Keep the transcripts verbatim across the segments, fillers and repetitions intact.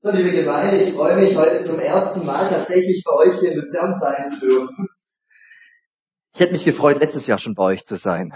So, liebe Gemeinde, ich freue mich, heute zum ersten Mal tatsächlich bei euch hier in Luzern sein zu dürfen. Ich hätte mich gefreut, letztes Jahr schon bei euch zu sein.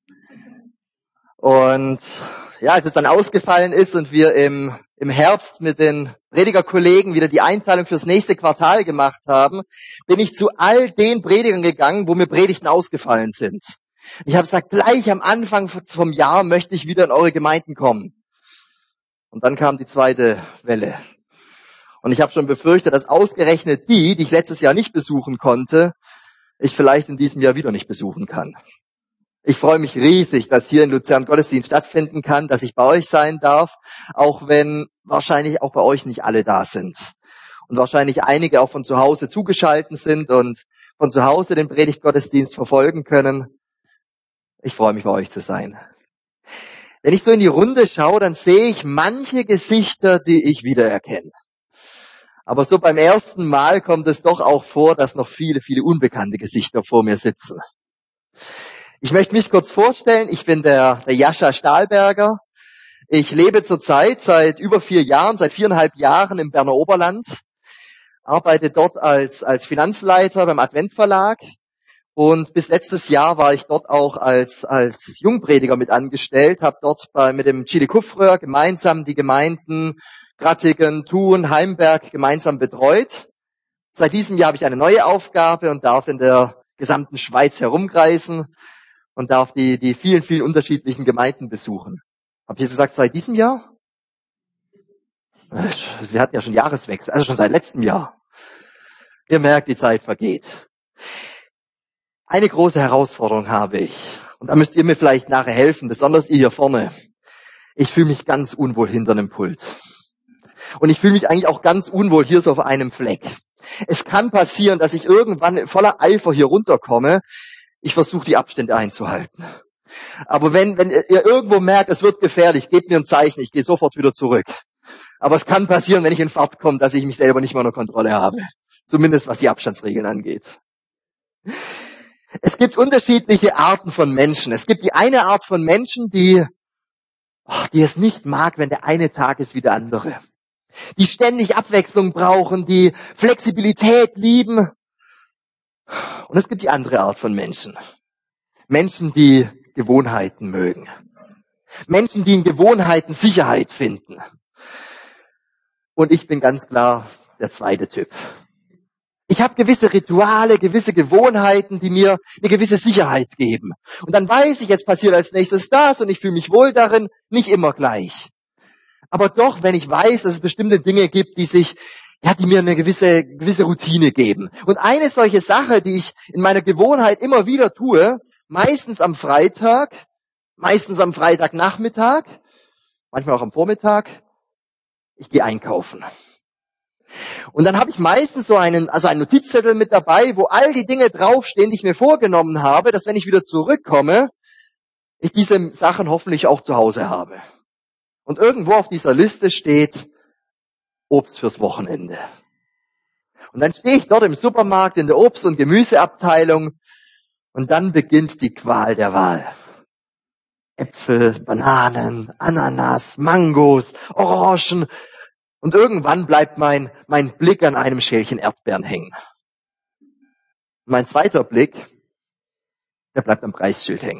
Und ja, als es dann ausgefallen ist und wir im, im Herbst mit den Predigerkollegen wieder die Einteilung fürs nächste Quartal gemacht haben, bin ich zu all den Predigern gegangen, wo mir Predigten ausgefallen sind. Ich habe gesagt, gleich am Anfang vom Jahr möchte ich wieder in eure Gemeinden kommen. Und dann kam die zweite Welle. Und ich habe schon befürchtet, dass ausgerechnet die, die ich letztes Jahr nicht besuchen konnte, ich vielleicht in diesem Jahr wieder nicht besuchen kann. Ich freue mich riesig, dass hier in Luzern Gottesdienst stattfinden kann, dass ich bei euch sein darf, auch wenn wahrscheinlich auch bei euch nicht alle da sind. Und wahrscheinlich einige auch von zu Hause zugeschaltet sind und von zu Hause den Predigtgottesdienst verfolgen können. Ich freue mich, bei euch zu sein. Wenn ich so in die Runde schaue, dann sehe ich manche Gesichter, die ich wiedererkenne. Aber so beim ersten Mal kommt es doch auch vor, dass noch viele, viele unbekannte Gesichter vor mir sitzen. Ich möchte mich kurz vorstellen. Ich bin der, der Jascha Stahlberger. Ich lebe zurzeit seit über vier Jahren, seit viereinhalb Jahren im Berner Oberland. Arbeite dort als, als Finanzleiter beim Advent Verlag. Und bis letztes Jahr war ich dort auch als, als Jungprediger mit angestellt, habe dort bei, mit dem Chili Kufröhr gemeinsam die Gemeinden Grattigen, Thun, Heimberg gemeinsam betreut. Seit diesem Jahr habe ich eine neue Aufgabe und darf in der gesamten Schweiz herumreisen und darf die, die vielen, vielen unterschiedlichen Gemeinden besuchen. Habe ich gesagt, seit diesem Jahr? Wir hatten ja schon Jahreswechsel, also schon seit letztem Jahr. Ihr merkt, die Zeit vergeht. Eine große Herausforderung habe ich. Und da müsst ihr mir vielleicht nachher helfen, besonders ihr hier vorne. Ich fühle mich ganz unwohl hinter einem Pult. Und ich fühle mich eigentlich auch ganz unwohl hier so auf einem Fleck. Es kann passieren, dass ich irgendwann voller Eifer hier runterkomme. Ich versuche, die Abstände einzuhalten. Aber wenn, wenn ihr irgendwo merkt, es wird gefährlich, gebt mir ein Zeichen, ich gehe sofort wieder zurück. Aber es kann passieren, wenn ich in Fahrt komme, dass ich mich selber nicht mehr unter Kontrolle habe. Zumindest was die Abstandsregeln angeht. Es gibt unterschiedliche Arten von Menschen. Es gibt die eine Art von Menschen, die, die es nicht mag, wenn der eine Tag ist wie der andere. Die ständig Abwechslung brauchen, die Flexibilität lieben. Und es gibt die andere Art von Menschen. Menschen, die Gewohnheiten mögen. Menschen, die in Gewohnheiten Sicherheit finden. Und ich bin ganz klar der zweite Typ. Ich habe gewisse Rituale, gewisse Gewohnheiten, die mir eine gewisse Sicherheit geben. Und dann weiß ich, jetzt passiert als nächstes das und ich fühle mich wohl darin, nicht immer gleich. Aber doch, wenn ich weiß, dass es bestimmte Dinge gibt, die sich, ja, die mir eine gewisse, gewisse Routine geben. Und eine solche Sache, die ich in meiner Gewohnheit immer wieder tue, meistens am Freitag, meistens am Freitagnachmittag, manchmal auch am Vormittag, ich gehe einkaufen. Und dann habe ich meistens so einen, also einen Notizzettel mit dabei, wo all die Dinge draufstehen, die ich mir vorgenommen habe, dass wenn ich wieder zurückkomme, ich diese Sachen hoffentlich auch zu Hause habe. Und irgendwo auf dieser Liste steht Obst fürs Wochenende. Und dann stehe ich dort im Supermarkt in der Obst- und Gemüseabteilung und dann beginnt die Qual der Wahl. Äpfel, Bananen, Ananas, Mangos, Orangen. Und irgendwann bleibt mein, mein Blick an einem Schälchen Erdbeeren hängen. Mein zweiter Blick, der bleibt am Preisschild hängen.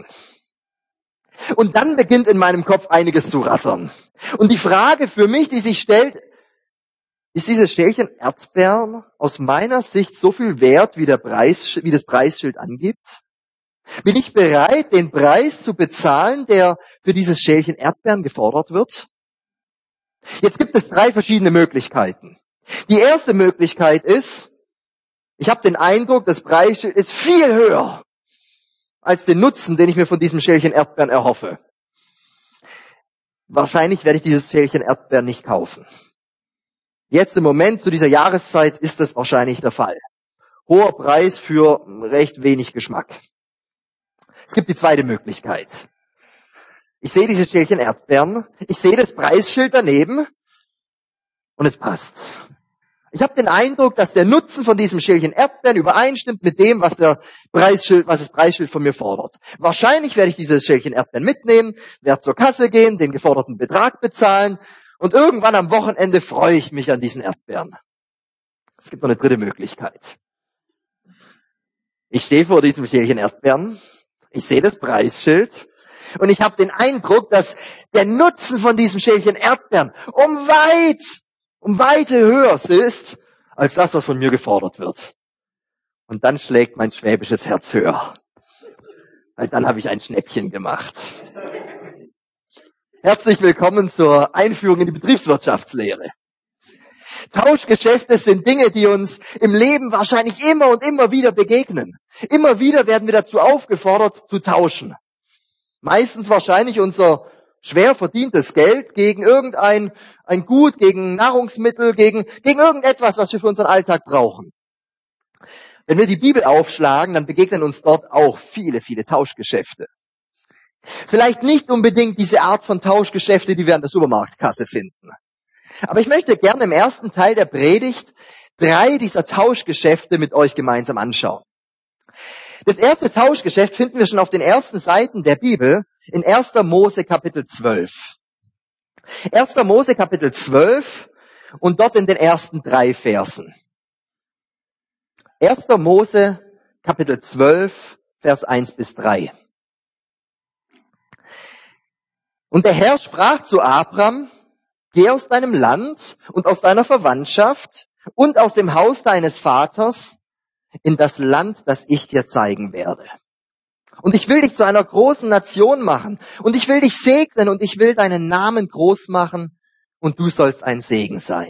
Und dann beginnt in meinem Kopf einiges zu rattern. Und die Frage für mich, die sich stellt, ist dieses Schälchen Erdbeeren aus meiner Sicht so viel wert, wie der Preis, wie das Preisschild angibt? Bin ich bereit, den Preis zu bezahlen, der für dieses Schälchen Erdbeeren gefordert wird? Jetzt gibt es drei verschiedene Möglichkeiten. Die erste Möglichkeit ist, ich habe den Eindruck, das Preisschild ist viel höher als den Nutzen, den ich mir von diesem Schälchen Erdbeeren erhoffe. Wahrscheinlich werde ich dieses Schälchen Erdbeeren nicht kaufen. Jetzt im Moment, zu dieser Jahreszeit, ist das wahrscheinlich der Fall. Hoher Preis für recht wenig Geschmack. Es gibt die zweite Möglichkeit. Ich sehe dieses Schälchen Erdbeeren, ich sehe das Preisschild daneben und es passt. Ich habe den Eindruck, dass der Nutzen von diesem Schälchen Erdbeeren übereinstimmt mit dem, was der Preisschild, was das Preisschild von mir fordert. Wahrscheinlich werde ich dieses Schälchen Erdbeeren mitnehmen, werde zur Kasse gehen, den geforderten Betrag bezahlen Und irgendwann am Wochenende freue ich mich an diesen Erdbeeren. Es gibt noch eine dritte Möglichkeit. Ich stehe vor diesem Schälchen Erdbeeren, ich sehe das Preisschild und ich habe den Eindruck, dass der Nutzen von diesem Schälchen Erdbeeren um weit, um weite höher ist, als das, was von mir gefordert wird. Und dann schlägt mein schwäbisches Herz höher. Weil dann habe ich ein Schnäppchen gemacht. Herzlich willkommen zur Einführung in die Betriebswirtschaftslehre. Tauschgeschäfte sind Dinge, die uns im Leben wahrscheinlich immer und immer wieder begegnen. Immer wieder werden wir dazu aufgefordert, zu tauschen. Meistens wahrscheinlich unser schwer verdientes Geld gegen irgendein ein Gut, gegen Nahrungsmittel, gegen, gegen irgendetwas, was wir für unseren Alltag brauchen. Wenn wir die Bibel aufschlagen, dann begegnen uns dort auch viele, viele Tauschgeschäfte. Vielleicht nicht unbedingt diese Art von Tauschgeschäfte, die wir an der Supermarktkasse finden. Aber ich möchte gerne im ersten Teil der Predigt drei dieser Tauschgeschäfte mit euch gemeinsam anschauen. Das erste Tauschgeschäft finden wir schon auf den ersten Seiten der Bibel in erster Mose Kapitel zwölf. erster Mose Kapitel zwölf und dort in den ersten drei Versen. erster Mose Kapitel zwölf, Vers eins bis drei. Und der Herr sprach zu Abram: Geh aus deinem Land und aus deiner Verwandtschaft und aus dem Haus deines Vaters in das Land, das ich dir zeigen werde. Und ich will dich zu einer großen Nation machen und ich will dich segnen und ich will deinen Namen groß machen und du sollst ein Segen sein.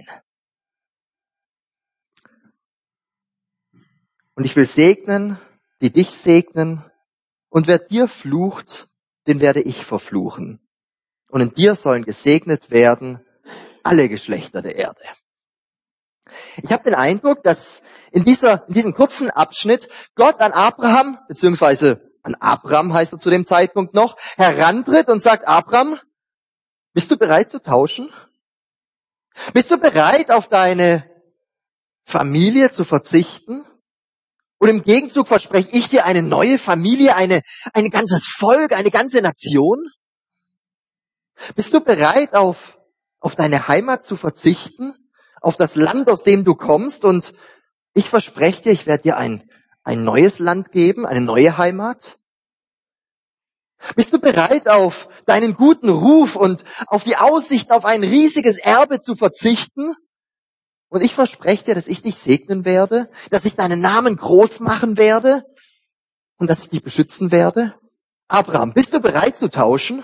Und ich will segnen, die dich segnen, und wer dir flucht, den werde ich verfluchen. Und in dir sollen gesegnet werden alle Geschlechter der Erde. Ich habe den Eindruck, dass in, dieser, in diesem kurzen Abschnitt Gott an Abraham, beziehungsweise an Abram heißt er zu dem Zeitpunkt noch, herantritt und sagt: Abram, bist du bereit zu tauschen? Bist du bereit, auf deine Familie zu verzichten? Und im Gegenzug verspreche ich dir eine neue Familie, eine, ein ganzes Volk, eine ganze Nation? Bist du bereit, auf, auf deine Heimat zu verzichten? Auf das Land, aus dem du kommst? Und ich verspreche dir, ich werde dir ein, ein neues Land geben, eine neue Heimat? Bist du bereit, auf deinen guten Ruf und auf die Aussicht auf ein riesiges Erbe zu verzichten? Und ich verspreche dir, dass ich dich segnen werde, dass ich deinen Namen groß machen werde und dass ich dich beschützen werde. Abraham, bist du bereit zu tauschen?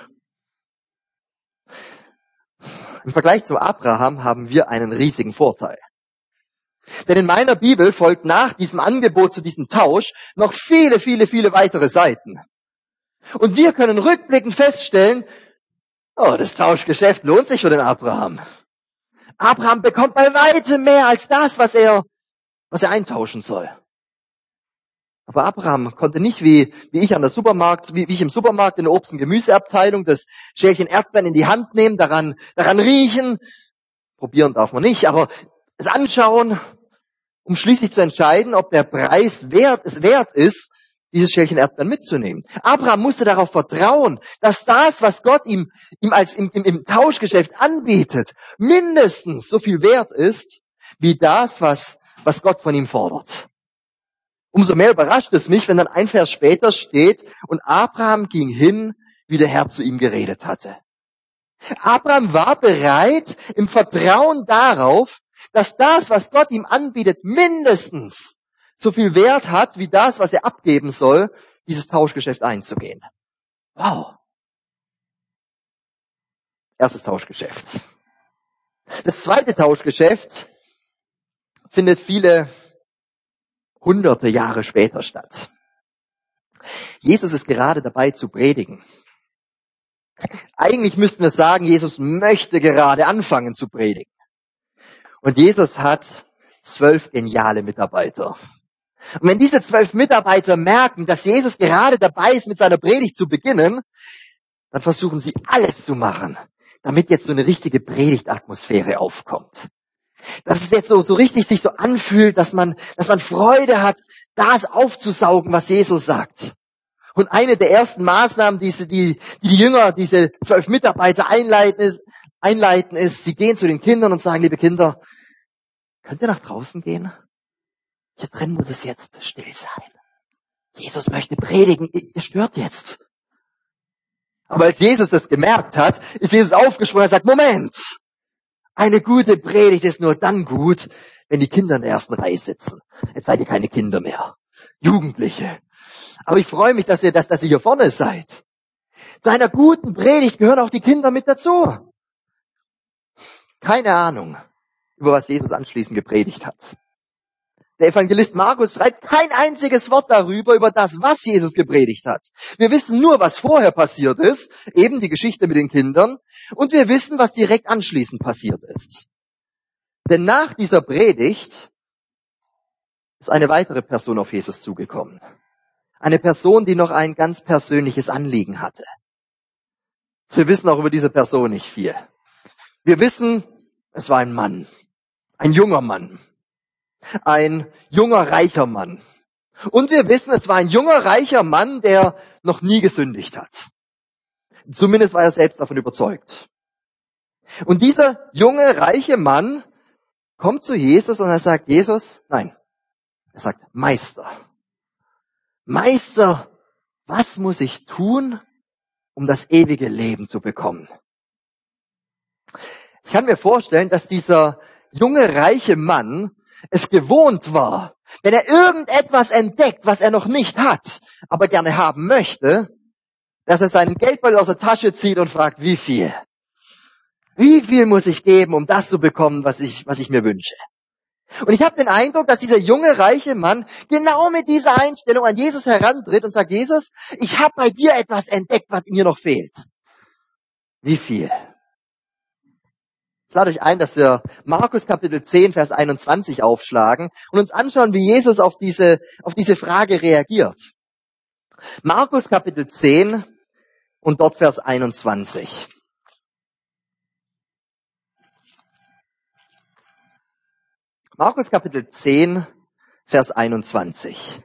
Im Vergleich zu Abraham haben wir einen riesigen Vorteil. Denn in meiner Bibel folgt nach diesem Angebot zu diesem Tausch noch viele, viele, viele weitere Seiten. Und wir können rückblickend feststellen, oh, das Tauschgeschäft lohnt sich für den Abraham. Abraham bekommt bei weitem mehr als das, was er, was er eintauschen soll. Aber Abraham konnte nicht wie, wie ich an der Supermarkt, wie, wie ich im Supermarkt in der Obst- und Gemüseabteilung das Schälchen Erdbeeren in die Hand nehmen, daran, daran riechen. Probieren darf man nicht, aber es anschauen, um schließlich zu entscheiden, ob der Preis wert, es wert ist, dieses Schälchen Erdbeeren mitzunehmen. Abraham musste darauf vertrauen, dass das, was Gott ihm, ihm als im, im, im Tauschgeschäft anbietet, mindestens so viel wert ist, wie das, was, was Gott von ihm fordert. Umso mehr überrascht es mich, wenn dann ein Vers später steht: Und Abraham ging hin, wie der Herr zu ihm geredet hatte. Abraham war bereit, im Vertrauen darauf, dass das, was Gott ihm anbietet, mindestens so viel Wert hat, wie das, was er abgeben soll, dieses Tauschgeschäft einzugehen. Wow. Erstes Tauschgeschäft. Das zweite Tauschgeschäft findet viele hunderte Jahre später statt. Jesus ist gerade dabei zu predigen. Eigentlich müssten wir sagen, Jesus möchte gerade anfangen zu predigen. Und Jesus hat zwölf geniale Mitarbeiter. Und wenn diese zwölf Mitarbeiter merken, dass Jesus gerade dabei ist, mit seiner Predigt zu beginnen, dann versuchen sie alles zu machen, damit jetzt so eine richtige Predigtatmosphäre aufkommt. Dass es jetzt so, so richtig sich so anfühlt, dass man, dass man Freude hat, das aufzusaugen, was Jesus sagt. Und eine der ersten Maßnahmen, die die, die, die Jünger, diese zwölf Mitarbeiter einleiten, ist, einleiten, ist, sie gehen zu den Kindern und sagen, liebe Kinder, könnt ihr nach draußen gehen? Hier drin muss es jetzt still sein. Jesus möchte predigen, ihr stört jetzt. Aber als Jesus das gemerkt hat, ist Jesus aufgesprungen und sagt, Moment, eine gute Predigt ist nur dann gut, wenn die Kinder in der ersten Reihe sitzen. Jetzt seid ihr keine Kinder mehr, Jugendliche. Aber ich freue mich, dass ihr, dass, dass ihr hier vorne seid. Zu einer guten Predigt gehören auch die Kinder mit dazu. Keine Ahnung, über was Jesus anschließend gepredigt hat. Der Evangelist Markus schreibt kein einziges Wort darüber, über das, was Jesus gepredigt hat. Wir wissen nur, was vorher passiert ist, eben die Geschichte mit den Kindern, und wir wissen, was direkt anschließend passiert ist. Denn nach dieser Predigt ist eine weitere Person auf Jesus zugekommen. Eine Person, die noch ein ganz persönliches Anliegen hatte. Wir wissen auch über diese Person nicht viel. Wir wissen, es war ein Mann, ein junger Mann. Ein junger, reicher Mann. Und wir wissen, es war ein junger, reicher Mann, der noch nie gesündigt hat. Zumindest war er selbst davon überzeugt. Und dieser junge, reiche Mann kommt zu Jesus und er sagt, Jesus, nein, er sagt, Meister, Meister, was muss ich tun, um das ewige Leben zu bekommen? Ich kann mir vorstellen, dass dieser junge, reiche Mann es gewohnt war, wenn er irgendetwas entdeckt, was er noch nicht hat, aber gerne haben möchte, dass er seinen Geldbeutel aus der Tasche zieht und fragt, wie viel? Wie viel muss ich geben, um das zu bekommen, was ich, was ich mir wünsche? Und ich habe den Eindruck, dass dieser junge, reiche Mann genau mit dieser Einstellung an Jesus herantritt und sagt, Jesus, ich habe bei dir etwas entdeckt, was mir noch fehlt. Wie viel? Ich lade euch ein, dass wir Markus Kapitel zehn, Vers einundzwanzig aufschlagen und uns anschauen, wie Jesus auf diese, auf diese Frage reagiert. Markus Kapitel zehn und dort Vers einundzwanzig. Markus Kapitel zehn, Vers einundzwanzig.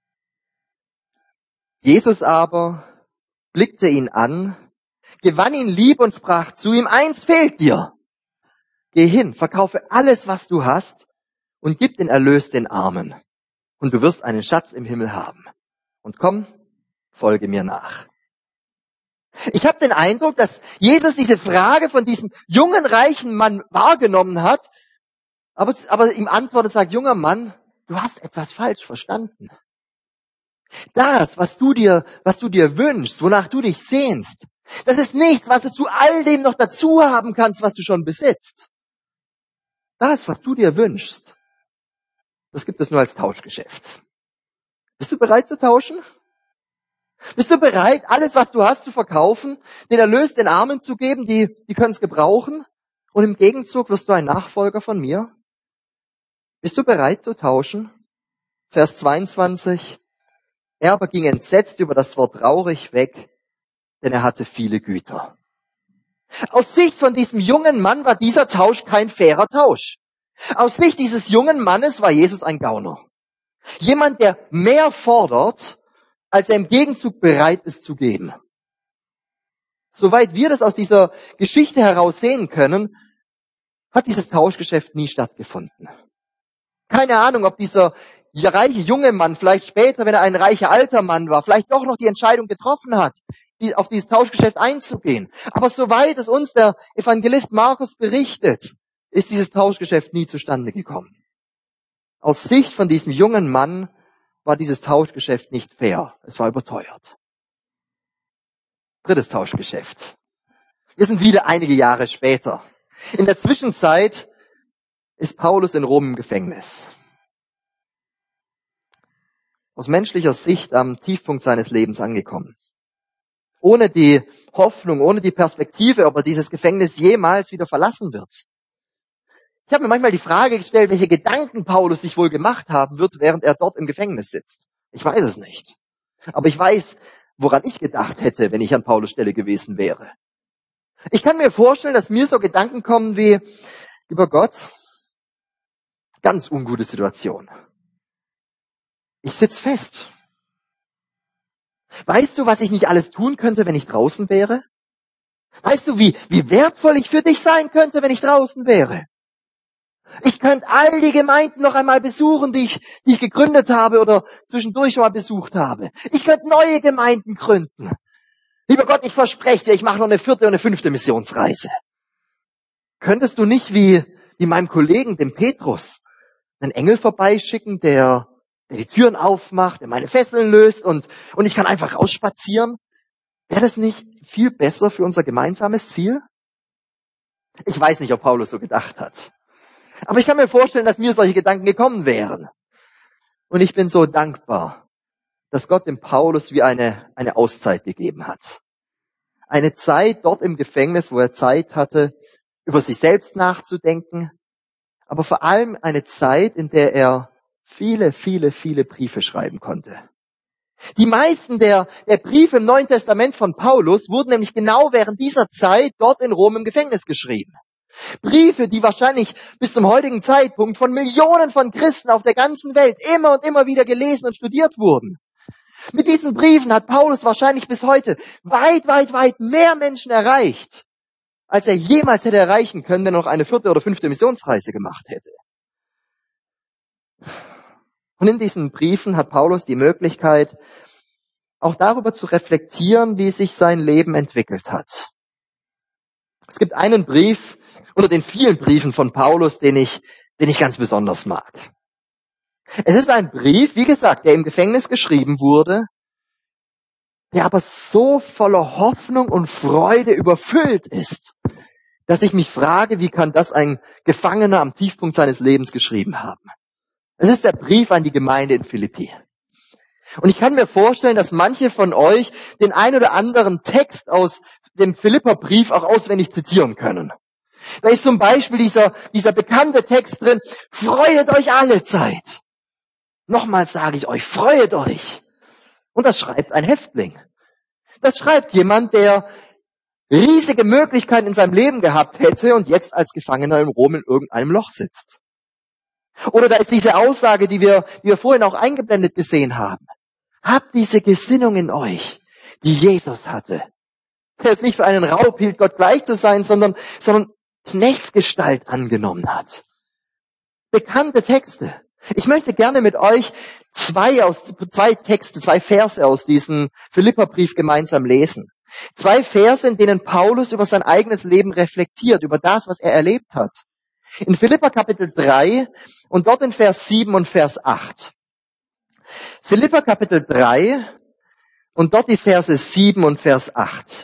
Jesus aber blickte ihn an, gewann ihn lieb und sprach zu ihm, eins fehlt dir. Geh hin, verkaufe alles, was du hast und gib den Erlös den Armen. Und du wirst einen Schatz im Himmel haben. Und komm, folge mir nach. Ich habe den Eindruck, dass Jesus diese Frage von diesem jungen, reichen Mann wahrgenommen hat, aber, aber ihm antwortet, sagt, junger Mann, du hast etwas falsch verstanden. Das, was du dir, was du dir wünschst, wonach du dich sehnst, das ist nichts, was du zu all dem noch dazu haben kannst, was du schon besitzt. Das, was du dir wünschst, das gibt es nur als Tauschgeschäft. Bist du bereit zu tauschen? Bist du bereit, alles, was du hast, zu verkaufen, den Erlös den Armen zu geben, die, die können es gebrauchen, und im Gegenzug wirst du ein Nachfolger von mir? Bist du bereit zu tauschen? Vers zweiundzwanzig. Er aber ging entsetzt über das Wort traurig weg, denn er hatte viele Güter. Aus Sicht von diesem jungen Mann war dieser Tausch kein fairer Tausch. Aus Sicht dieses jungen Mannes war Jesus ein Gauner. Jemand, der mehr fordert, als er im Gegenzug bereit ist zu geben. Soweit wir das aus dieser Geschichte heraus sehen können, hat dieses Tauschgeschäft nie stattgefunden. Keine Ahnung, ob dieser reiche junge Mann vielleicht später, wenn er ein reicher alter Mann war, vielleicht doch noch die Entscheidung getroffen hat, auf dieses Tauschgeschäft einzugehen. Aber soweit es uns der Evangelist Markus berichtet, ist dieses Tauschgeschäft nie zustande gekommen. Aus Sicht von diesem jungen Mann war dieses Tauschgeschäft nicht fair. Es war überteuert. Drittes Tauschgeschäft. Wir sind wieder einige Jahre später. In der Zwischenzeit ist Paulus in Rom im Gefängnis. Aus menschlicher Sicht am Tiefpunkt seines Lebens angekommen. Ohne die Hoffnung, ohne die Perspektive, ob er dieses Gefängnis jemals wieder verlassen wird. Ich habe mir manchmal die Frage gestellt, welche Gedanken Paulus sich wohl gemacht haben wird, während er dort im Gefängnis sitzt. Ich weiß es nicht. Aber ich weiß, woran ich gedacht hätte, wenn ich an Paulus Stelle gewesen wäre. Ich kann mir vorstellen, dass mir so Gedanken kommen wie, lieber Gott, ganz ungute Situation. Ich sitz fest. Weißt du, was ich nicht alles tun könnte, wenn ich draußen wäre? Weißt du, wie, wie wertvoll ich für dich sein könnte, wenn ich draußen wäre? Ich könnte all die Gemeinden noch einmal besuchen, die ich, die ich gegründet habe oder zwischendurch mal besucht habe. Ich könnte neue Gemeinden gründen. Lieber Gott, ich verspreche dir, ich mache noch eine vierte und eine fünfte Missionsreise. Könntest du nicht wie, wie meinem Kollegen, dem Petrus, einen Engel vorbeischicken, der, der die Türen aufmacht, der meine Fesseln löst und, und ich kann einfach rausspazieren? Wäre das nicht viel besser für unser gemeinsames Ziel? Ich weiß nicht, ob Paulus so gedacht hat. Aber ich kann mir vorstellen, dass mir solche Gedanken gekommen wären. Und ich bin so dankbar, dass Gott dem Paulus wie eine, eine Auszeit gegeben hat. Eine Zeit dort im Gefängnis, wo er Zeit hatte, über sich selbst nachzudenken, aber vor allem eine Zeit, in der er viele, viele, viele Briefe schreiben konnte. Die meisten der, der Briefe im Neuen Testament von Paulus wurden nämlich genau während dieser Zeit dort in Rom im Gefängnis geschrieben. Briefe, die wahrscheinlich bis zum heutigen Zeitpunkt von Millionen von Christen auf der ganzen Welt immer und immer wieder gelesen und studiert wurden. Mit diesen Briefen hat Paulus wahrscheinlich bis heute weit, weit, weit mehr Menschen erreicht, als er jemals hätte erreichen können, wenn er noch eine vierte oder fünfte Missionsreise gemacht hätte. Und in diesen Briefen hat Paulus die Möglichkeit, auch darüber zu reflektieren, wie sich sein Leben entwickelt hat. Es gibt einen Brief unter den vielen Briefen von Paulus, den ich, den ich ganz besonders mag. Es ist ein Brief, wie gesagt, der im Gefängnis geschrieben wurde, der aber so voller Hoffnung und Freude überfüllt ist, dass ich mich frage, wie kann das ein Gefangener am Tiefpunkt seines Lebens geschrieben haben? Es ist der Brief an die Gemeinde in Philippi. Und ich kann mir vorstellen, dass manche von euch den ein oder anderen Text aus dem Philipperbrief auch auswendig zitieren können. Da ist zum Beispiel dieser, dieser bekannte Text drin: Freuet euch alle Zeit. Nochmals sage ich euch, freuet euch. Und das schreibt ein Häftling. Das schreibt jemand, der riesige Möglichkeiten in seinem Leben gehabt hätte und jetzt als Gefangener in Rom in irgendeinem Loch sitzt. Oder da ist diese Aussage, die wir, die wir vorhin auch eingeblendet gesehen haben. Habt diese Gesinnung in euch, die Jesus hatte. Der es nicht für einen Raub hielt, Gott gleich zu sein, sondern, sondern Knechtsgestalt angenommen hat. Bekannte Texte. Ich möchte gerne mit euch zwei aus, zwei Texte, zwei Verse aus diesem Philipperbrief gemeinsam lesen. Zwei Verse, in denen Paulus über sein eigenes Leben reflektiert, über das, was er erlebt hat. In Philipper Kapitel drei und dort in Vers sieben und Vers acht. Philipper Kapitel drei und dort die Verse sieben und Vers acht.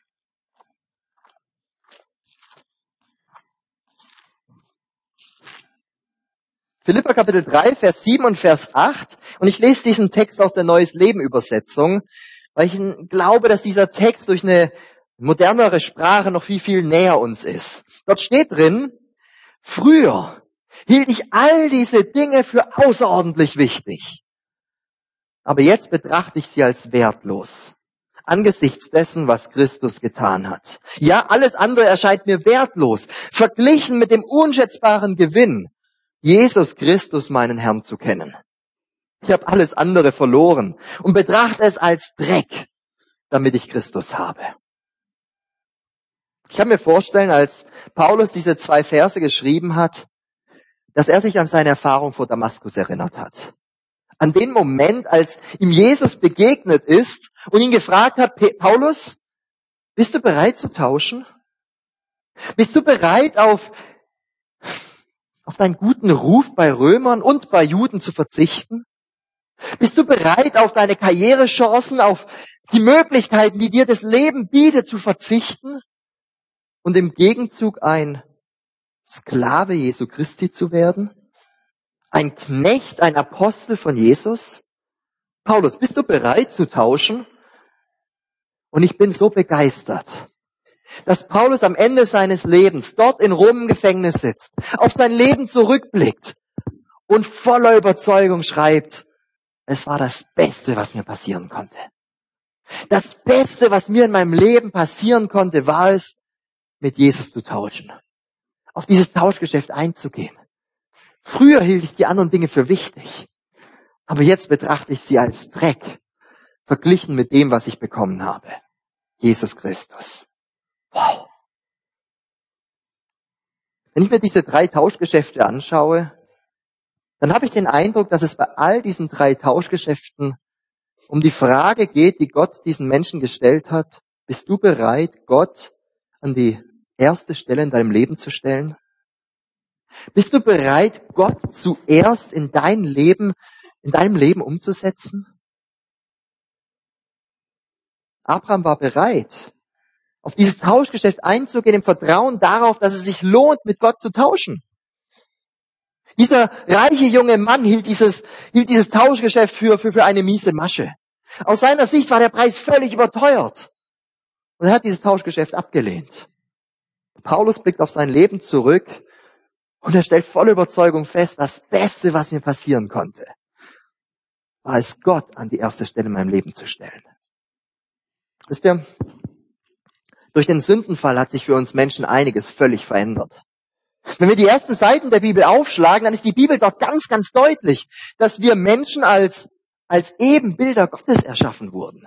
Philipper Kapitel drei, Vers sieben und Vers acht. Und ich lese diesen Text aus der Neues Leben Übersetzung, weil ich glaube, dass dieser Text durch eine modernere Sprache noch viel, viel näher uns ist. Dort steht drin: Früher hielt ich all diese Dinge für außerordentlich wichtig. Aber jetzt betrachte ich sie als wertlos, angesichts dessen, was Christus getan hat. Ja, alles andere erscheint mir wertlos, verglichen mit dem unschätzbaren Gewinn, Jesus Christus, meinen Herrn, zu kennen. Ich habe alles andere verloren und betrachte es als Dreck, damit ich Christus habe. Ich kann mir vorstellen, als Paulus diese zwei Verse geschrieben hat, dass er sich an seine Erfahrung vor Damaskus erinnert hat. An den Moment, als ihm Jesus begegnet ist und ihn gefragt hat: Paulus, bist du bereit zu tauschen? Bist du bereit, auf, auf deinen guten Ruf bei Römern und bei Juden zu verzichten? Bist du bereit, auf deine Karrierechancen, auf die Möglichkeiten, die dir das Leben bietet, zu verzichten und im Gegenzug ein Sklave Jesu Christi zu werden? Ein Knecht, ein Apostel von Jesus? Paulus, bist du bereit zu tauschen? Und ich bin so begeistert, dass Paulus am Ende seines Lebens dort in Rom im Gefängnis sitzt, auf sein Leben zurückblickt und voller Überzeugung schreibt: Es war das Beste, was mir passieren konnte. Das Beste, was mir in meinem Leben passieren konnte, war es, mit Jesus zu tauschen. Auf dieses Tauschgeschäft einzugehen. Früher hielt ich die anderen Dinge für wichtig, aber jetzt betrachte ich sie als Dreck, verglichen mit dem, was ich bekommen habe. Jesus Christus. Wow. Wenn ich mir diese drei Tauschgeschäfte anschaue, dann habe ich den Eindruck, dass es bei all diesen drei Tauschgeschäften um die Frage geht, die Gott diesen Menschen gestellt hat: Bist du bereit, Gott an die erste Stelle in deinem Leben zu stellen? Bist du bereit, Gott zuerst in dein Leben, in deinem Leben umzusetzen? Abraham war bereit, auf dieses Tauschgeschäft einzugehen, im Vertrauen darauf, dass es sich lohnt, mit Gott zu tauschen. Dieser reiche junge Mann hielt dieses, hielt dieses Tauschgeschäft für, für, für eine miese Masche. Aus seiner Sicht war der Preis völlig überteuert. Und er hat dieses Tauschgeschäft abgelehnt. Paulus blickt auf sein Leben zurück und er stellt voller Überzeugung fest, das Beste, was mir passieren konnte, war es, Gott an die erste Stelle in meinem Leben zu stellen. Wisst ihr, durch den Sündenfall hat sich für uns Menschen einiges völlig verändert. Wenn wir die ersten Seiten der Bibel aufschlagen, dann ist die Bibel dort ganz, ganz deutlich, dass wir Menschen als, als Ebenbilder Gottes erschaffen wurden.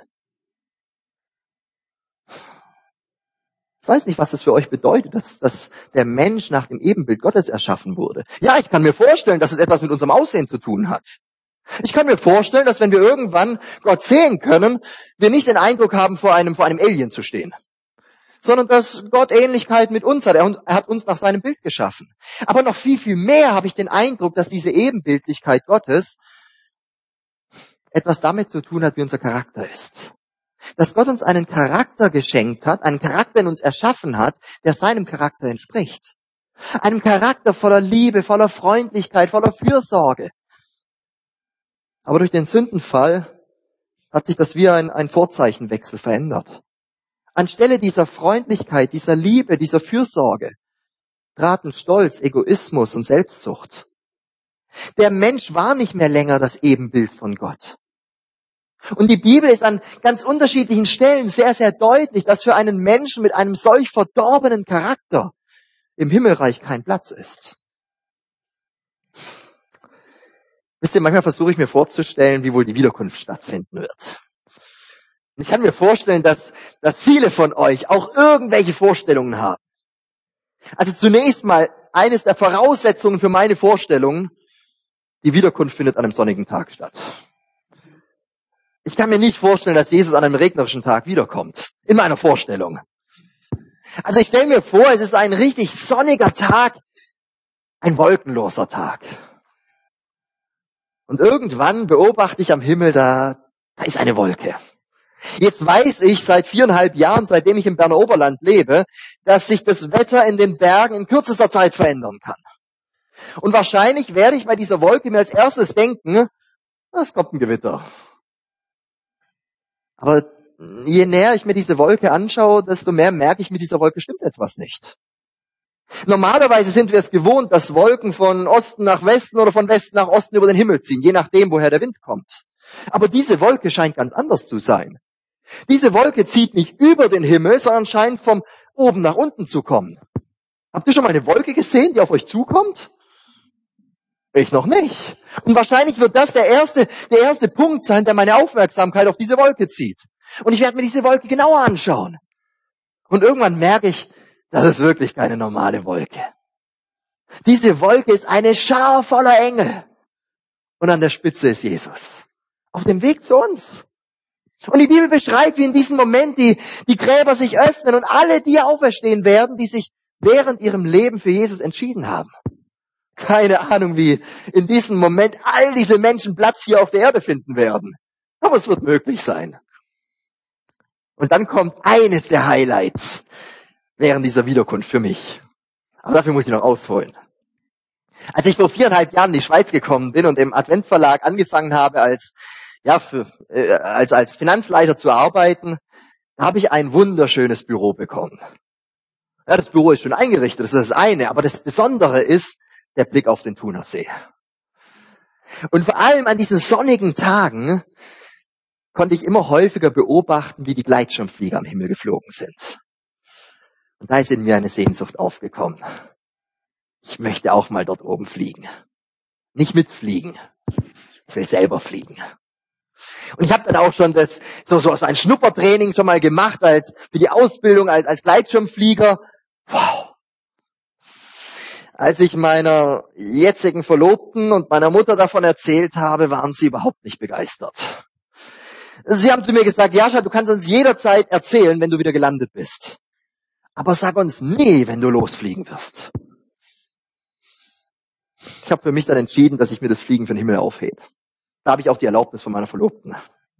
Ich weiß nicht, was das für euch bedeutet, dass, dass der Mensch nach dem Ebenbild Gottes erschaffen wurde. Ja, ich kann mir vorstellen, dass es etwas mit unserem Aussehen zu tun hat. Ich kann mir vorstellen, dass wenn wir irgendwann Gott sehen können, wir nicht den Eindruck haben, vor einem, vor einem Alien zu stehen, sondern dass Gott Ähnlichkeit mit uns hat. Er hat uns nach seinem Bild geschaffen. Aber noch viel, viel mehr habe ich den Eindruck, dass diese Ebenbildlichkeit Gottes etwas damit zu tun hat, wie unser Charakter ist. Dass Gott uns einen Charakter geschenkt hat, einen Charakter in uns erschaffen hat, der seinem Charakter entspricht. Einem Charakter voller Liebe, voller Freundlichkeit, voller Fürsorge. Aber durch den Sündenfall hat sich das wie ein, ein Vorzeichenwechsel verändert. Anstelle dieser Freundlichkeit, dieser Liebe, dieser Fürsorge traten Stolz, Egoismus und Selbstsucht. Der Mensch war nicht mehr länger das Ebenbild von Gott. Und die Bibel ist an ganz unterschiedlichen Stellen sehr, sehr deutlich, dass für einen Menschen mit einem solch verdorbenen Charakter im Himmelreich kein Platz ist. Wisst ihr, manchmal versuche ich mir vorzustellen, wie wohl die Wiederkunft stattfinden wird. Und ich kann mir vorstellen, dass, dass viele von euch auch irgendwelche Vorstellungen haben. Also zunächst mal, eines der Voraussetzungen für meine Vorstellungen: die Wiederkunft findet an einem sonnigen Tag statt. Ich kann mir nicht vorstellen, dass Jesus an einem regnerischen Tag wiederkommt. In meiner Vorstellung. Also ich stelle mir vor, es ist ein richtig sonniger Tag, ein wolkenloser Tag. Und irgendwann beobachte ich am Himmel, da, da ist eine Wolke. Jetzt weiß ich seit viereinhalb Jahren, seitdem ich im Berner Oberland lebe, dass sich das Wetter in den Bergen in kürzester Zeit verändern kann. Und wahrscheinlich werde ich bei dieser Wolke mir als erstes denken, es kommt ein Gewitter. Aber je näher ich mir diese Wolke anschaue, desto mehr merke ich, mit dieser Wolke stimmt etwas nicht. Normalerweise sind wir es gewohnt, dass Wolken von Osten nach Westen oder von Westen nach Osten über den Himmel ziehen, je nachdem, woher der Wind kommt. Aber diese Wolke scheint ganz anders zu sein. Diese Wolke zieht nicht über den Himmel, sondern scheint von oben nach unten zu kommen. Habt ihr schon mal eine Wolke gesehen, die auf euch zukommt? Ich noch nicht. Und wahrscheinlich wird das der erste, der erste Punkt sein, der meine Aufmerksamkeit auf diese Wolke zieht. Und ich werde mir diese Wolke genauer anschauen. Und irgendwann merke ich, das ist wirklich keine normale Wolke. Diese Wolke ist eine Schar voller Engel. Und an der Spitze ist Jesus. Auf dem Weg zu uns. Und die Bibel beschreibt, wie in diesem Moment die, die Gräber sich öffnen und alle die auferstehen werden, die sich während ihrem Leben für Jesus entschieden haben. Keine Ahnung, wie in diesem Moment all diese Menschen Platz hier auf der Erde finden werden. Aber es wird möglich sein. Und dann kommt eines der Highlights während dieser Wiederkunft für mich. Aber dafür muss ich noch ausholen. Als ich vor viereinhalb Jahren in die Schweiz gekommen bin und im Adventverlag angefangen habe, als ja für, äh, als als Finanzleiter zu arbeiten, da habe ich ein wunderschönes Büro bekommen. Ja, das Büro ist schön eingerichtet, das ist das eine, aber das Besondere ist der Blick auf den Thunersee. Und vor allem an diesen sonnigen Tagen konnte ich immer häufiger beobachten, wie die Gleitschirmflieger am Himmel geflogen sind. Und da ist in mir eine Sehnsucht aufgekommen. Ich möchte auch mal dort oben fliegen. Nicht mitfliegen. Ich will selber fliegen. Und ich habe dann auch schon das so so so ein Schnuppertraining schon mal gemacht als für die Ausbildung als als Gleitschirmflieger. Wow. Als ich meiner jetzigen Verlobten und meiner Mutter davon erzählt habe, waren sie überhaupt nicht begeistert. Sie haben zu mir gesagt, Jascha, du kannst uns jederzeit erzählen, wenn du wieder gelandet bist. Aber sag uns nie, wenn du losfliegen wirst. Ich habe für mich dann entschieden, dass ich mir das Fliegen für den Himmel aufhebe. Da habe ich auch die Erlaubnis von meiner Verlobten.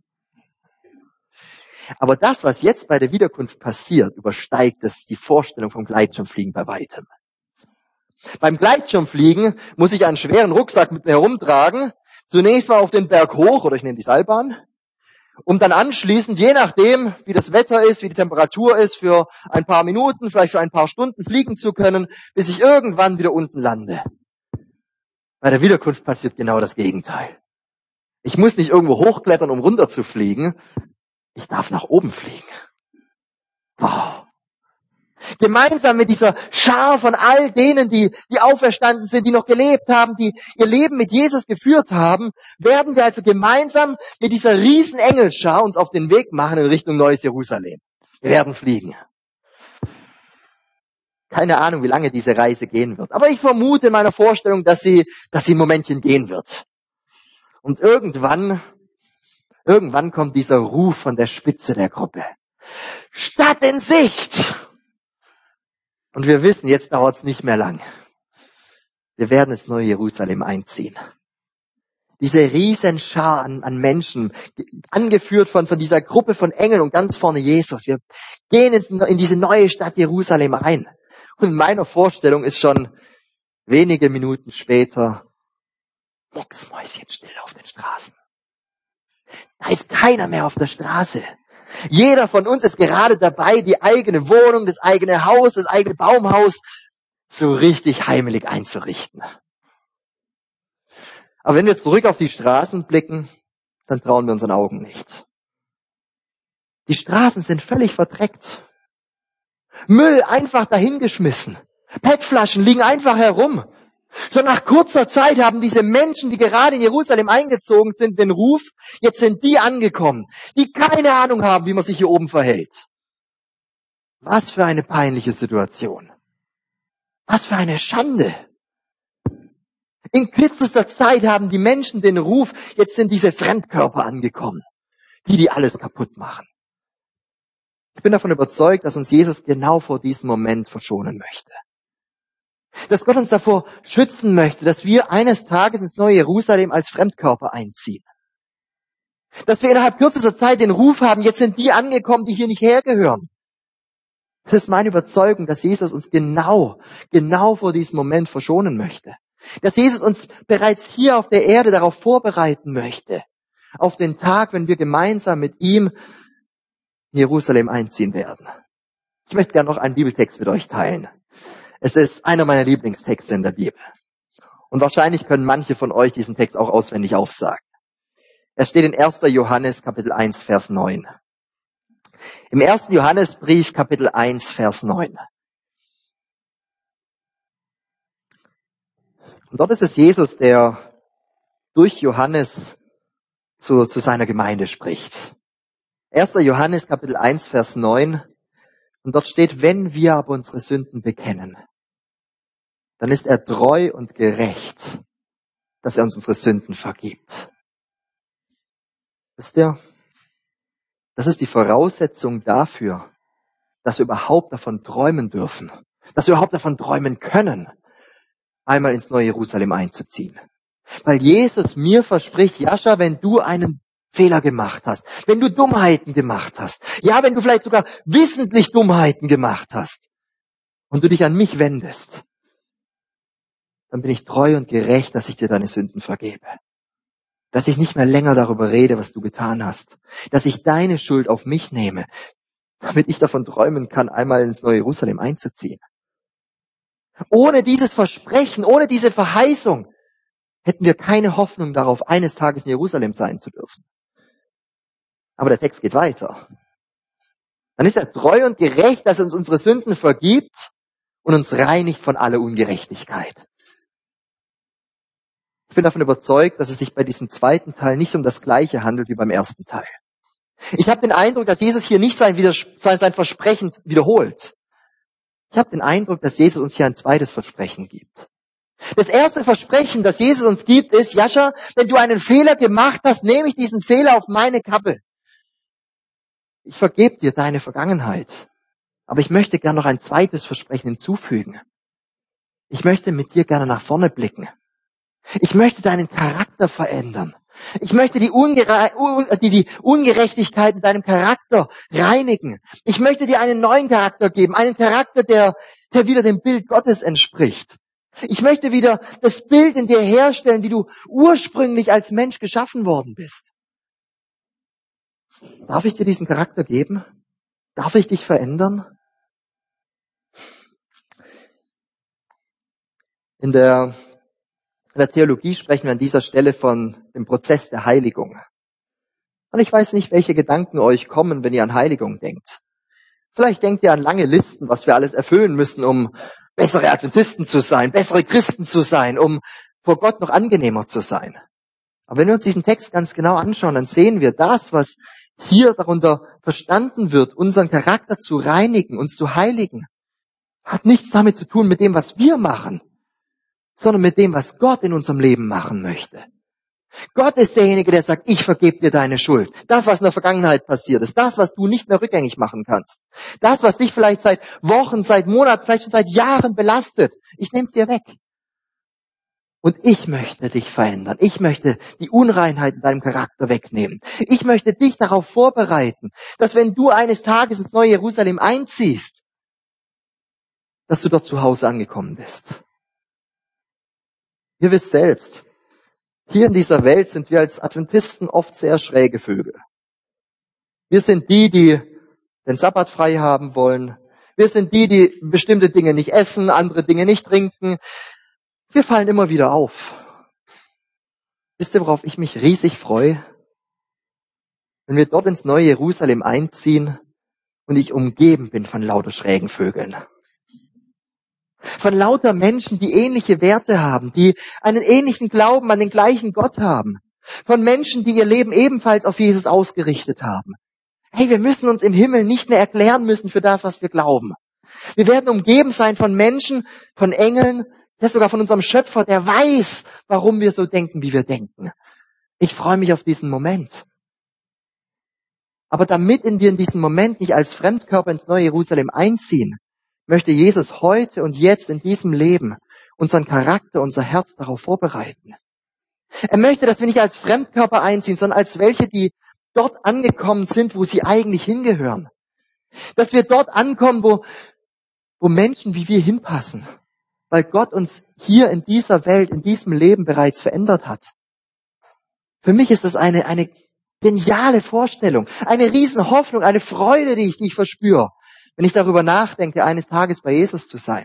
Aber das, was jetzt bei der Wiederkunft passiert, übersteigt es die Vorstellung vom Gleitschirmfliegen bei weitem. Beim Gleitschirmfliegen muss ich einen schweren Rucksack mit mir herumtragen, zunächst mal auf den Berg hoch, oder ich nehme die Seilbahn, um dann anschließend, je nachdem, wie das Wetter ist, wie die Temperatur ist, für ein paar Minuten, vielleicht für ein paar Stunden fliegen zu können, bis ich irgendwann wieder unten lande. Bei der Wiederkunft passiert genau das Gegenteil. Ich muss nicht irgendwo hochklettern, um runter zu fliegen. Ich darf nach oben fliegen. Wow. Gemeinsam mit dieser Schar von all denen, die, die auferstanden sind, die noch gelebt haben, die ihr Leben mit Jesus geführt haben, werden wir also gemeinsam mit dieser riesen Engelschar uns auf den Weg machen in Richtung Neues Jerusalem. Wir werden fliegen. Keine Ahnung, wie lange diese Reise gehen wird. Aber ich vermute in meiner Vorstellung, dass sie, dass sie ein Momentchen gehen wird. Und irgendwann, irgendwann kommt dieser Ruf von der Spitze der Gruppe. Stadt in Sicht! Und wir wissen, jetzt dauert es nicht mehr lang. Wir werden ins neue Jerusalem einziehen. Diese riesen Schar an, an Menschen, angeführt von, von dieser Gruppe von Engeln und ganz vorne Jesus. Wir gehen ins, in diese neue Stadt Jerusalem ein. Und in meiner Vorstellung ist schon wenige Minuten später mucksmäuschenstill auf den Straßen. Da ist keiner mehr auf der Straße. Jeder von uns ist gerade dabei, die eigene Wohnung, das eigene Haus, das eigene Baumhaus so richtig heimelig einzurichten. Aber wenn wir zurück auf die Straßen blicken, dann trauen wir unseren Augen nicht. Die Straßen sind völlig verdreckt. Müll einfach dahingeschmissen. P E T-Flaschen liegen einfach herum. Schon nach kurzer Zeit haben diese Menschen, die gerade in Jerusalem eingezogen sind, den Ruf, jetzt sind die angekommen, die keine Ahnung haben, wie man sich hier oben verhält. Was für eine peinliche Situation. Was für eine Schande. In kürzester Zeit haben die Menschen den Ruf, jetzt sind diese Fremdkörper angekommen, die die alles kaputt machen. Ich bin davon überzeugt, dass uns Jesus genau vor diesem Moment verschonen möchte. Dass Gott uns davor schützen möchte, dass wir eines Tages ins neue Jerusalem als Fremdkörper einziehen. Dass wir innerhalb kürzester Zeit den Ruf haben, jetzt sind die angekommen, die hier nicht hergehören. Das ist meine Überzeugung, dass Jesus uns genau, genau vor diesem Moment verschonen möchte. Dass Jesus uns bereits hier auf der Erde darauf vorbereiten möchte. Auf den Tag, wenn wir gemeinsam mit ihm in Jerusalem einziehen werden. Ich möchte gerne noch einen Bibeltext mit euch teilen. Es ist einer meiner Lieblingstexte in der Bibel. Und wahrscheinlich können manche von euch diesen Text auch auswendig aufsagen. Er steht in erster Johannes Kapitel eins, Vers neun. Im ersten Johannesbrief Kapitel eins, Vers neun. Und dort ist es Jesus, der durch Johannes zu, zu seiner Gemeinde spricht. erster Johannes Kapitel eins, Vers neun. Und dort steht, wenn wir aber unsere Sünden bekennen, dann ist er treu und gerecht, dass er uns unsere Sünden vergibt. Wisst ihr, das ist die Voraussetzung dafür, dass wir überhaupt davon träumen dürfen, dass wir überhaupt davon träumen können, einmal ins neue Jerusalem einzuziehen. Weil Jesus mir verspricht, Jascha, wenn du einen Fehler gemacht hast, wenn du Dummheiten gemacht hast, ja, wenn du vielleicht sogar wissentlich Dummheiten gemacht hast und du dich an mich wendest, dann bin ich treu und gerecht, dass ich dir deine Sünden vergebe. Dass ich nicht mehr länger darüber rede, was du getan hast. Dass ich deine Schuld auf mich nehme, damit ich davon träumen kann, einmal ins neue Jerusalem einzuziehen. Ohne dieses Versprechen, ohne diese Verheißung hätten wir keine Hoffnung darauf, eines Tages in Jerusalem sein zu dürfen. Aber der Text geht weiter. Dann ist er treu und gerecht, dass er uns unsere Sünden vergibt und uns reinigt von aller Ungerechtigkeit. Ich bin davon überzeugt, dass es sich bei diesem zweiten Teil nicht um das Gleiche handelt wie beim ersten Teil. Ich habe den Eindruck, dass Jesus hier nicht sein, sein, sein Versprechen wiederholt. Ich habe den Eindruck, dass Jesus uns hier ein zweites Versprechen gibt. Das erste Versprechen, das Jesus uns gibt, ist, Jascha, wenn du einen Fehler gemacht hast, nehme ich diesen Fehler auf meine Kappe. Ich vergebe dir deine Vergangenheit. Aber ich möchte gerne noch ein zweites Versprechen hinzufügen. Ich möchte mit dir gerne nach vorne blicken. Ich möchte deinen Charakter verändern. Ich möchte die, Ungere- die, die Ungerechtigkeit in deinem Charakter reinigen. Ich möchte dir einen neuen Charakter geben, einen Charakter, der, der wieder dem Bild Gottes entspricht. Ich möchte wieder das Bild in dir herstellen, wie du ursprünglich als Mensch geschaffen worden bist. Darf ich dir diesen Charakter geben? Darf ich dich verändern? In der, in der Theologie sprechen wir an dieser Stelle von dem Prozess der Heiligung. Und ich weiß nicht, welche Gedanken euch kommen, wenn ihr an Heiligung denkt. Vielleicht denkt ihr an lange Listen, was wir alles erfüllen müssen, um bessere Adventisten zu sein, bessere Christen zu sein, um vor Gott noch angenehmer zu sein. Aber wenn wir uns diesen Text ganz genau anschauen, dann sehen wir, das, was hier darunter verstanden wird, unseren Charakter zu reinigen, uns zu heiligen, hat nichts damit zu tun mit dem, was wir machen, sondern mit dem, was Gott in unserem Leben machen möchte. Gott ist derjenige, der sagt, ich vergebe dir deine Schuld. Das, was in der Vergangenheit passiert ist, das, was du nicht mehr rückgängig machen kannst, das, was dich vielleicht seit Wochen, seit Monaten, vielleicht schon seit Jahren belastet, ich nehme es dir weg. Und ich möchte dich verändern. Ich möchte die Unreinheit in deinem Charakter wegnehmen. Ich möchte dich darauf vorbereiten, dass wenn du eines Tages ins neue Jerusalem einziehst, dass du dort zu Hause angekommen bist. Ihr wisst selbst, hier in dieser Welt sind wir als Adventisten oft sehr schräge Vögel. Wir sind die, die den Sabbat frei haben wollen. Wir sind die, die bestimmte Dinge nicht essen, andere Dinge nicht trinken. Wir fallen immer wieder auf. Wisst ihr, worauf ich mich riesig freue? Wenn wir dort ins neue Jerusalem einziehen und ich umgeben bin von lauter schrägen Vögeln. Von lauter Menschen, die ähnliche Werte haben, die einen ähnlichen Glauben an den gleichen Gott haben. Von Menschen, die ihr Leben ebenfalls auf Jesus ausgerichtet haben. Hey, wir müssen uns im Himmel nicht mehr erklären müssen für das, was wir glauben. Wir werden umgeben sein von Menschen, von Engeln, ja sogar von unserem Schöpfer, der weiß, warum wir so denken, wie wir denken. Ich freue mich auf diesen Moment. Aber damit wir in diesen Moment nicht als Fremdkörper ins neue Jerusalem einziehen, möchte Jesus heute und jetzt in diesem Leben unseren Charakter, unser Herz darauf vorbereiten. Er möchte, dass wir nicht als Fremdkörper einziehen, sondern als welche, die dort angekommen sind, wo sie eigentlich hingehören. Dass wir dort ankommen, wo, wo Menschen wie wir hinpassen. Weil Gott uns hier in dieser Welt, in diesem Leben bereits verändert hat. Für mich ist das eine, eine geniale Vorstellung, eine Riesenhoffnung, eine Freude, die ich, die ich verspüre, wenn ich darüber nachdenke, eines Tages bei Jesus zu sein.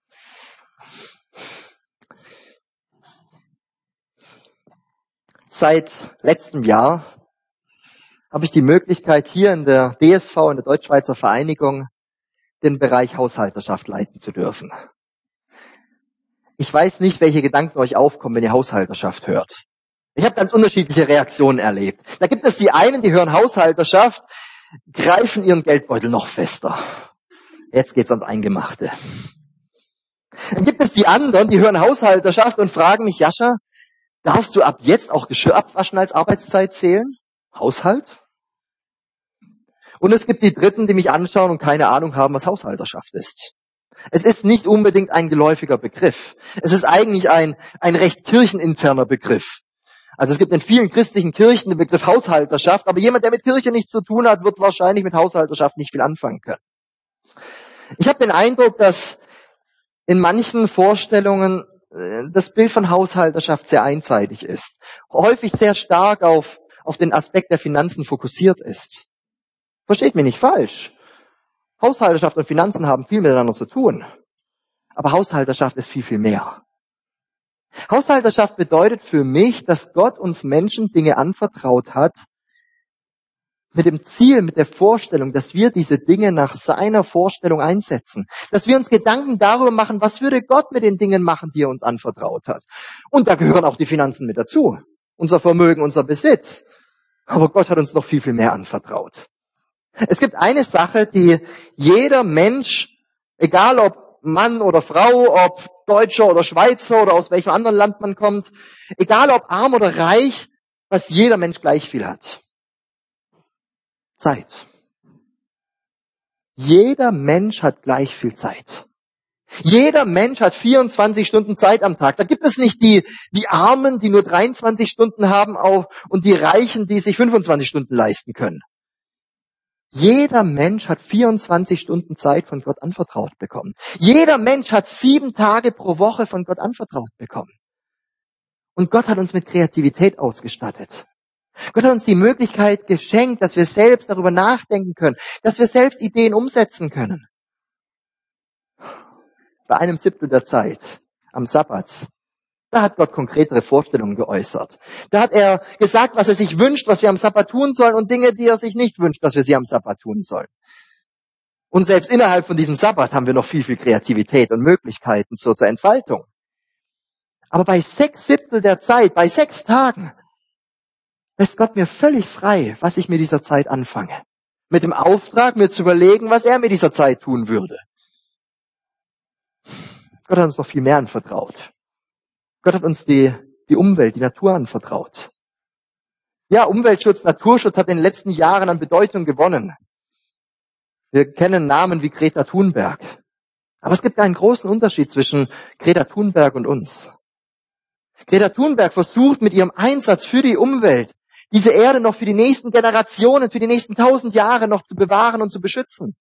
Seit letztem Jahr habe ich die Möglichkeit, hier in der D S V, in der Deutsch-Schweizer Vereinigung, den Bereich Haushalterschaft leiten zu dürfen. Ich weiß nicht, welche Gedanken euch aufkommen, wenn ihr Haushalterschaft hört. Ich habe ganz unterschiedliche Reaktionen erlebt. Da gibt es die einen, die hören Haushalterschaft, greifen ihren Geldbeutel noch fester. Jetzt geht's ans Eingemachte. Dann gibt es die anderen, die hören Haushalterschaft und fragen mich, Jascha, darfst du ab jetzt auch Geschirr abwaschen als Arbeitszeit zählen? Haushalt? Und es gibt die Dritten, die mich anschauen und keine Ahnung haben, was Haushalterschaft ist. Es ist nicht unbedingt ein geläufiger Begriff. Es ist eigentlich ein, ein recht kircheninterner Begriff. Also es gibt in vielen christlichen Kirchen den Begriff Haushalterschaft, aber jemand, der mit Kirche nichts zu tun hat, wird wahrscheinlich mit Haushalterschaft nicht viel anfangen können. Ich habe den Eindruck, dass in manchen Vorstellungen äh, das Bild von Haushalterschaft sehr einseitig ist. Häufig sehr stark auf, auf den Aspekt der Finanzen fokussiert ist. Versteht mich nicht falsch. Haushalterschaft und Finanzen haben viel miteinander zu tun. Aber Haushalterschaft ist viel, viel mehr. Haushalterschaft bedeutet für mich, dass Gott uns Menschen Dinge anvertraut hat, Mit dem Ziel, mit der Vorstellung, dass wir diese Dinge nach seiner Vorstellung einsetzen. Dass wir uns Gedanken darüber machen, was würde Gott mit den Dingen machen, die er uns anvertraut hat. Und da gehören auch die Finanzen mit dazu. Unser Vermögen, unser Besitz. Aber Gott hat uns noch viel, viel mehr anvertraut. Es gibt eine Sache, die jeder Mensch, egal ob Mann oder Frau, ob Deutscher oder Schweizer oder aus welchem anderen Land man kommt, egal ob arm oder reich, was jeder Mensch gleich viel hat. Zeit. Jeder Mensch hat gleich viel Zeit. Jeder Mensch hat vierundzwanzig Stunden Zeit am Tag. Da gibt es nicht die, die Armen, die nur dreiundzwanzig Stunden haben, auch, und die Reichen, die sich fünfundzwanzig Stunden leisten können. Jeder Mensch hat vierundzwanzig Stunden Zeit von Gott anvertraut bekommen. Jeder Mensch hat sieben Tage pro Woche von Gott anvertraut bekommen. Und Gott hat uns mit Kreativität ausgestattet. Gott hat uns die Möglichkeit geschenkt, dass wir selbst darüber nachdenken können, dass wir selbst Ideen umsetzen können. Bei einem Siebtel der Zeit, am Sabbat, da hat Gott konkretere Vorstellungen geäußert. Da hat er gesagt, was er sich wünscht, was wir am Sabbat tun sollen, und Dinge, die er sich nicht wünscht, dass wir sie am Sabbat tun sollen. Und selbst innerhalb von diesem Sabbat haben wir noch viel, viel Kreativität und Möglichkeiten zur, zur Entfaltung. Aber bei sechs Siebtel der Zeit, bei sechs Tagen, lässt Gott mir völlig frei, was ich mit dieser Zeit anfange. Mit dem Auftrag, mir zu überlegen, was er mit dieser Zeit tun würde. Gott hat uns noch viel mehr anvertraut. Gott hat uns die, die Umwelt, die Natur anvertraut. Ja, Umweltschutz, Naturschutz hat in den letzten Jahren an Bedeutung gewonnen. Wir kennen Namen wie Greta Thunberg. Aber es gibt einen großen Unterschied zwischen Greta Thunberg und uns. Greta Thunberg versucht mit ihrem Einsatz für die Umwelt, diese Erde noch für die nächsten Generationen, für die nächsten tausend Jahre noch zu bewahren und zu beschützen.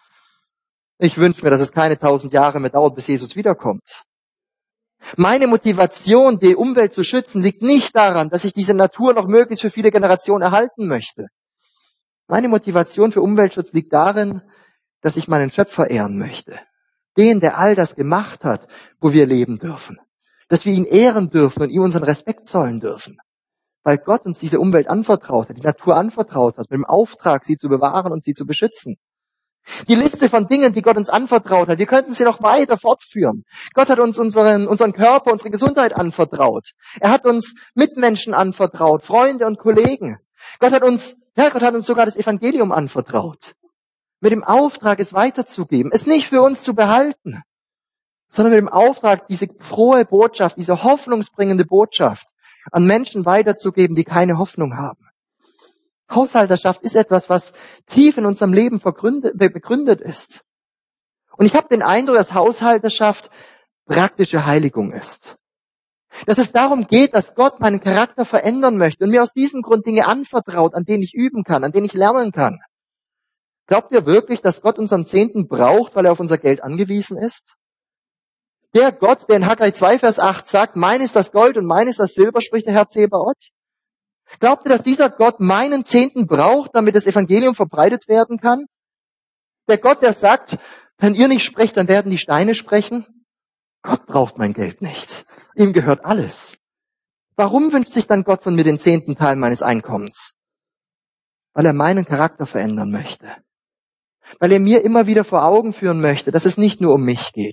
Ich wünsche mir, dass es keine tausend Jahre mehr dauert, bis Jesus wiederkommt. Meine Motivation, die Umwelt zu schützen, liegt nicht daran, dass ich diese Natur noch möglichst für viele Generationen erhalten möchte. Meine Motivation für Umweltschutz liegt darin, dass ich meinen Schöpfer ehren möchte. Den, der all das gemacht hat, wo wir leben dürfen. Dass wir ihn ehren dürfen und ihm unseren Respekt zollen dürfen. Weil Gott uns diese Umwelt anvertraut hat, die Natur anvertraut hat, mit dem Auftrag, sie zu bewahren und sie zu beschützen. Die Liste von Dingen, die Gott uns anvertraut hat, wir könnten sie noch weiter fortführen. Gott hat uns unseren, unseren Körper, unsere Gesundheit anvertraut. Er hat uns Mitmenschen anvertraut, Freunde und Kollegen. Gott hat uns, ja, Gott hat uns sogar das Evangelium anvertraut. Mit dem Auftrag, es weiterzugeben, es nicht für uns zu behalten, sondern mit dem Auftrag, diese frohe Botschaft, diese hoffnungsbringende Botschaft an Menschen weiterzugeben, die keine Hoffnung haben. Haushalterschaft ist etwas, was tief in unserem Leben begründet ist. Und ich habe den Eindruck, dass Haushalterschaft praktische Heiligung ist. Dass es darum geht, dass Gott meinen Charakter verändern möchte und mir aus diesem Grund Dinge anvertraut, an denen ich üben kann, an denen ich lernen kann. Glaubt ihr wirklich, dass Gott unseren Zehnten braucht, weil er auf unser Geld angewiesen ist? Der Gott, der in Haggai zwei, Vers acht sagt, mein ist das Gold und mein ist das Silber, spricht der Herr Zebaoth. Glaubt ihr, dass dieser Gott meinen Zehnten braucht, damit das Evangelium verbreitet werden kann? Der Gott, der sagt, wenn ihr nicht sprecht, dann werden die Steine sprechen? Gott braucht mein Geld nicht. Ihm gehört alles. Warum wünscht sich dann Gott von mir den zehnten Teil meines Einkommens? Weil er meinen Charakter verändern möchte. Weil er mir immer wieder vor Augen führen möchte, dass es nicht nur um mich geht.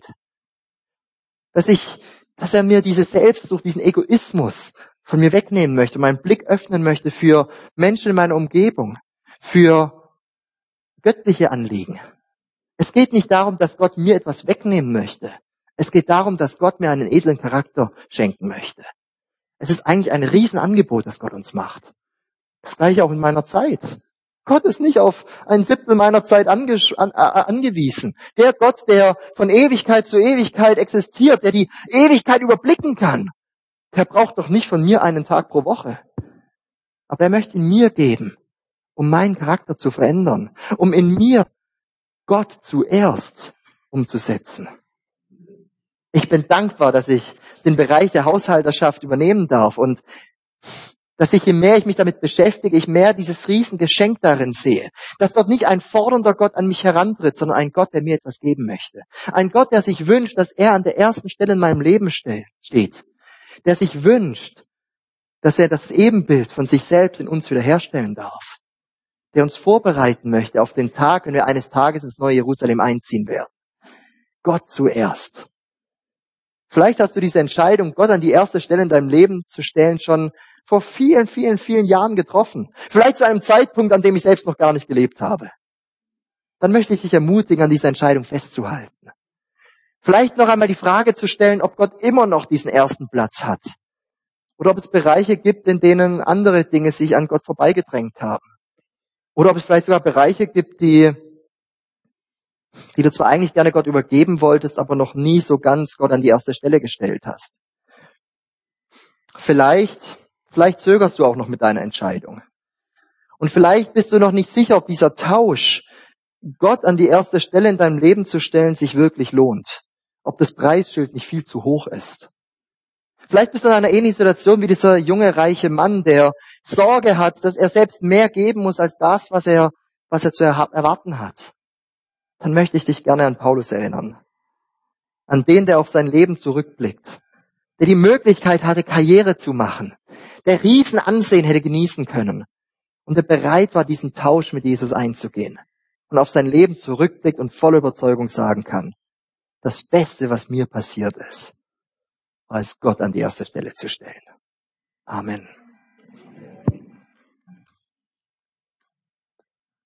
Dass ich, dass er mir diese Selbstsucht, diesen Egoismus von mir wegnehmen möchte, meinen Blick öffnen möchte für Menschen in meiner Umgebung, für göttliche Anliegen. Es geht nicht darum, dass Gott mir etwas wegnehmen möchte. Es geht darum, dass Gott mir einen edlen Charakter schenken möchte. Es ist eigentlich ein Riesenangebot, das Gott uns macht. Das gleiche auch in meiner Zeit. Gott ist nicht auf ein Siebtel meiner Zeit ange- an, äh, angewiesen. Der Gott, der von Ewigkeit zu Ewigkeit existiert, der die Ewigkeit überblicken kann, der braucht doch nicht von mir einen Tag pro Woche. Aber er möchte ihn mir geben, um meinen Charakter zu verändern, um in mir Gott zuerst umzusetzen. Ich bin dankbar, dass ich den Bereich der Haushalterschaft übernehmen darf und dass ich, je mehr ich mich damit beschäftige, ich mehr dieses Riesengeschenk darin sehe. Dass dort nicht ein fordernder Gott an mich herantritt, sondern ein Gott, der mir etwas geben möchte. Ein Gott, der sich wünscht, dass er an der ersten Stelle in meinem Leben steht. Der sich wünscht, dass er das Ebenbild von sich selbst in uns wiederherstellen darf. der uns vorbereiten möchte auf den Tag, wenn wir eines Tages ins neue Jerusalem einziehen werden. Gott zuerst. Vielleicht hast du diese Entscheidung, Gott an die erste Stelle in deinem Leben zu stellen, schon vor vielen, vielen, vielen Jahren getroffen. Vielleicht zu einem Zeitpunkt, an dem ich selbst noch gar nicht gelebt habe. Dann möchte ich dich ermutigen, an dieser Entscheidung festzuhalten. Vielleicht noch einmal die Frage zu stellen, ob Gott immer noch diesen ersten Platz hat. Oder ob es Bereiche gibt, in denen andere Dinge sich an Gott vorbeigedrängt haben. Oder ob es vielleicht sogar Bereiche gibt, die, die du zwar eigentlich gerne Gott übergeben wolltest, aber noch nie so ganz Gott an die erste Stelle gestellt hast. Vielleicht, vielleicht zögerst du auch noch mit deiner Entscheidung. Und vielleicht bist du noch nicht sicher, ob dieser Tausch, Gott an die erste Stelle in deinem Leben zu stellen, sich wirklich lohnt. Ob das Preisschild nicht viel zu hoch ist. Vielleicht bist du in einer ähnlichen Situation wie dieser junge, reiche Mann, der Sorge hat, dass er selbst mehr geben muss als das, was er, was er zu erwarten hat. Dann möchte ich dich gerne an Paulus erinnern. An den, der auf sein Leben zurückblickt. Der die Möglichkeit hatte, Karriere zu machen. Der Riesenansehen hätte genießen können. Und der bereit war, diesen Tausch mit Jesus einzugehen. Und auf sein Leben zurückblickt und voller Überzeugung sagen kann, das Beste, was mir passiert ist, war es, Gott an die erste Stelle zu stellen. Amen.